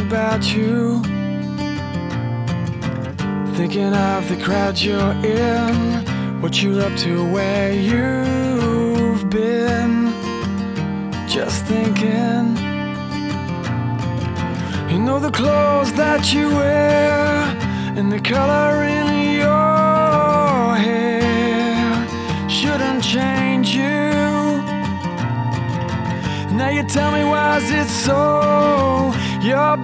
about you, thinking of the crowd you're in, what you're up to, where you've been. Just thinking, you know the clothes that you wear and the color in your hair shouldn't change you. Now you tell me, why is it so? You're